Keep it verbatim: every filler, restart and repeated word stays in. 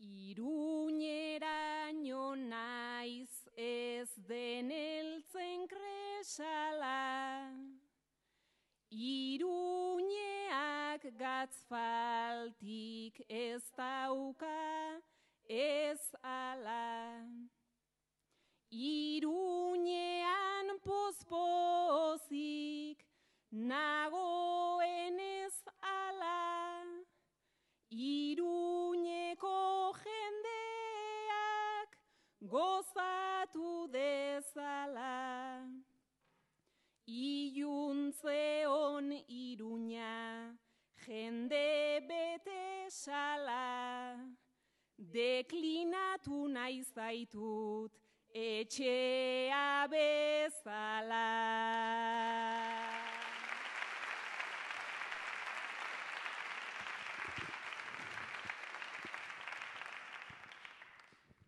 Iruñeraino naiz ez den heltzen kresala, Iruñeak gatzfaltik ez dauka ez ala. Iruñean pozpozik nagoen ez ala, Iruñeko jendeak gozatu dezala. Iluntze on Iruña jende bete sala, deklinatu nahi zaitut etxea bezala.